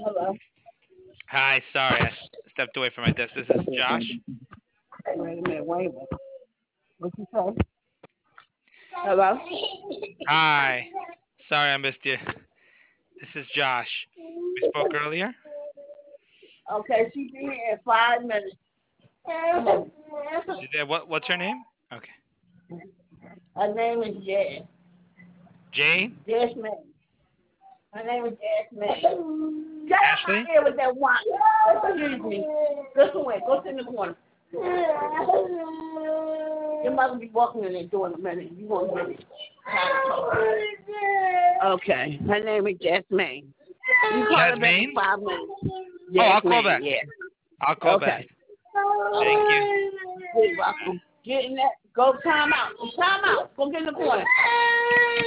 Hello. Hi, sorry, I stepped away from my desk. This is Josh. Wait a minute. Wait a minute. What you say? Hello. Hi. Sorry, I missed you. This is Josh. We spoke earlier. Okay, she be here in 5 minutes. Come on. She's there. What's her name? Okay. Her name is Jess. Jane? Jasmine. Her name is Jasmine. Get out my Ashley? ear with that wine. Excuse me. Go somewhere. Go sit in the corner. Your mother be walking in there door in a minute. You won't get it. Okay. Her name is Jasmine. You call her back in Jasmine? 5 minutes. Oh, I'll call Jasmine, back. yeah. I'll call back. Okay. Thank you. You're welcome. Get in that. Go time out. Time out. Go get in the corner.